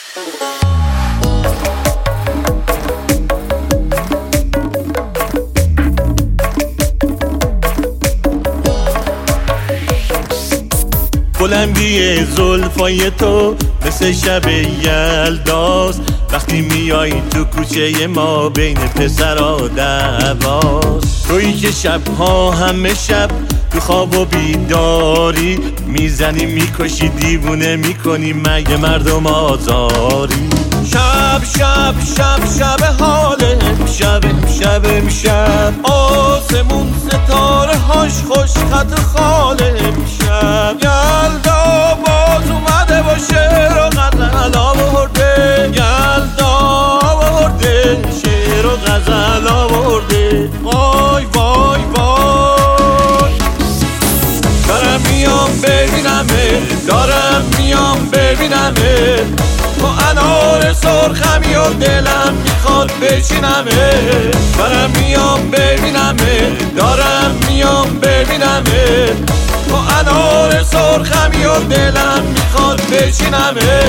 بلندی زلفای تو مثل شب یلداست، وقتی میای تو کوچه ما بین پسرا دعواست. تویی که شبها همه شب تو خواب و بیداری میزنی میکشی دیوونه میکنی، مگه مردم آزاری؟ شب شب شب شب حاله، شب شب شب آسمون ستاره هاش خوش خط خاله. شب یلدا باز اومده با شعر و غزل آورده، یلدا آورده شعر و غزل آورده. وای وای وای دارم میام ببینمه، دارم میام ببینمه، تو انار سرخمی و دلم میخواد بچینمه. دارم میام ببینمه، دارم میام ببینمه، تو انار سرخمی و دلم میخواد بچینمه.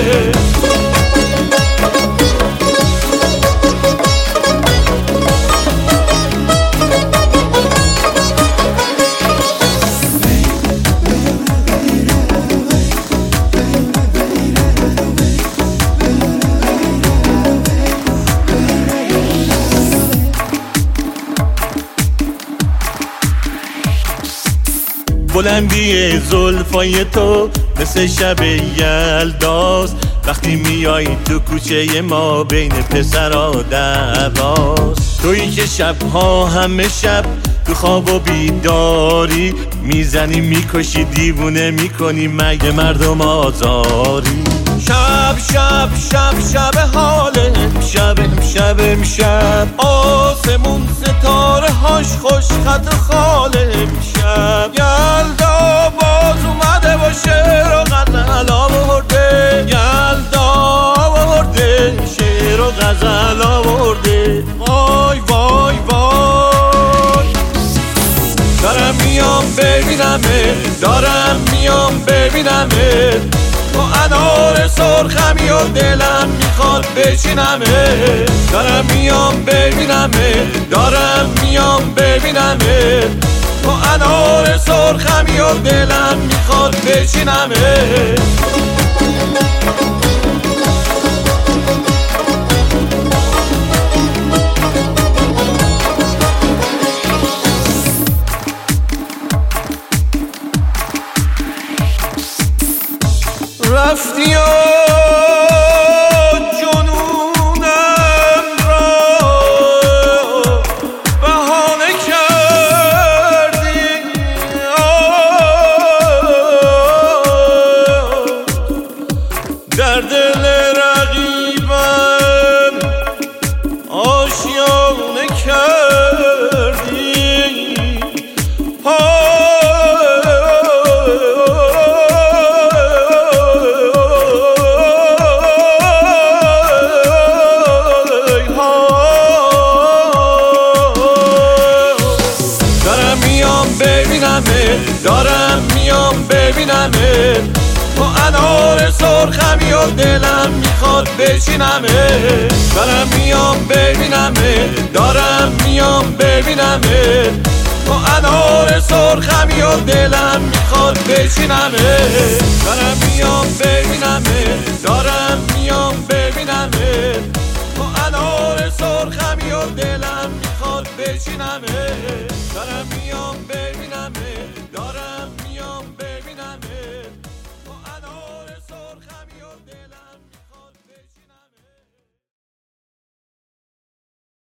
بلندی زلفای تو مثل شب یلداست، وقتی میای تو کوچه ما بین پسرا دعواست. تویی که شبها همه شب تو خواب و بیداری میزنی میکشی دیوونه میکنی، مگه مردم آزاری؟ شب شب شب شب حاله، شب شب شب آسمون ستاره هاش خوش خط خاله. شب یلدا باز اومده با شعر و غزل آورده، یلدا آورده شعر و غزل آورده. وای وای وای دارم میام ببینمه، دارم میام ببینمه، تو انار سرخمی و دلم میخواد بچینمه. دارم میام ببینمه، دارم میام ببینمه، تو انار سرخمی و دلم میخواد بچینمه. رفتی و جنونم را بهانه کردی، در دل رقیبم آشیانه کردی. دارم میام ببینمه، تو انار سرخمی و دلم میخواد بچینمه. دارم میام ببینمه، دارم میام ببینمه، تو انار سرخمی و دلم میخواد بچینمه. دارم میام ببینمه، دارم میام ببینمه، تو انار سرخمی و دلم میخواد بچینمه. دارم میام